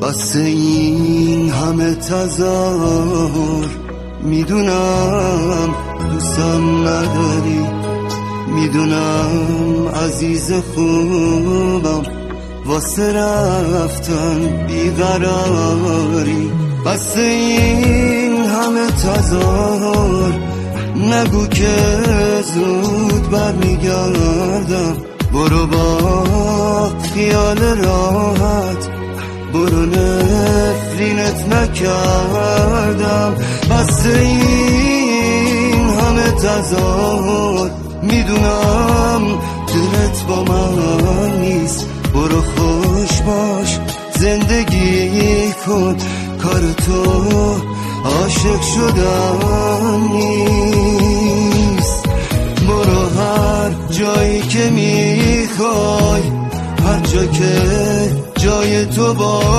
واسه این همه تظاهر میدونم دوستم نداری، میدونم عزیز خوبم واسه رفتن بیقراری. واسه این همه تظاهر نگو که زود برمیگردم، برو با خیال راحت، برو نفرینت نکردم. واسه این همه تظاهر میدونم دلت با من نیست، برو خوش باش زندگی کن، کار تو عاشق شدن نیست. برو هر جایی که میخوای، هر جا که جای تو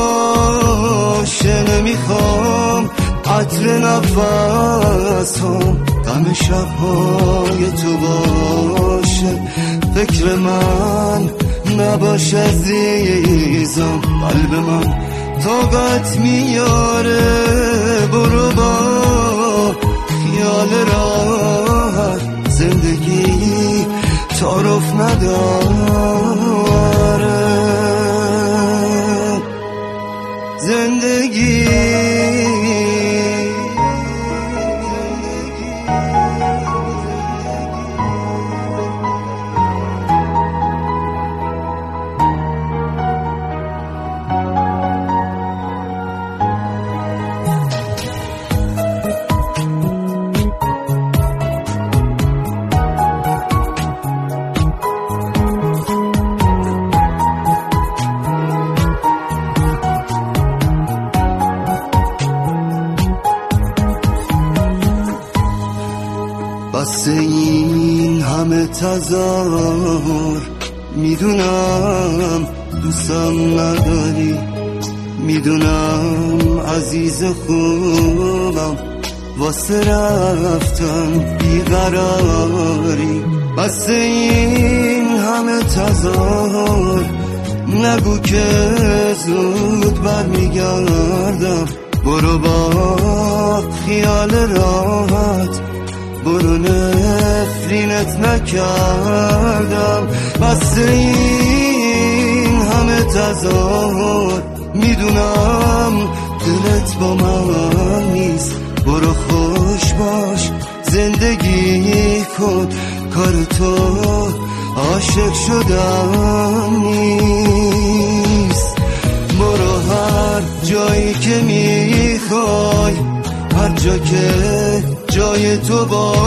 باشه. نمیخوام عطر نفسم غم شبهای تو باشه. فکر من نباش عزیزم، قلب من طاقت میاره. برو با خیال راحت، زندگی تعارف نداره. زندگی واسه این همه تظاهر میدونم دوستم نداری، میدونم عزیز خوبم واسه رفتن بیقراری. واسه این همه تظاهر نگو که زود برمیگردم، برو با خیال راحت، برو نفرینت نکردم. واسه این همه تظاهر میدونم دلت با من نیست، برو خوش باش زندگی کن، کار تو عاشق شدن نیست. برو هر جایی که میخوای، هر جا که جای تو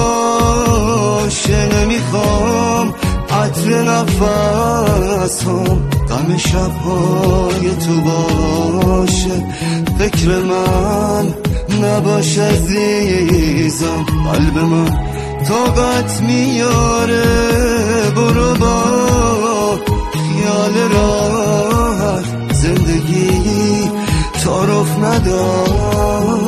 باشه. نمیخوام عطر نفسم غم شبهای تو باشه. فکر من نباش عزیزم، قلب من طاقت میاره. برو با خیال راحت، زندگی تعارف نداره.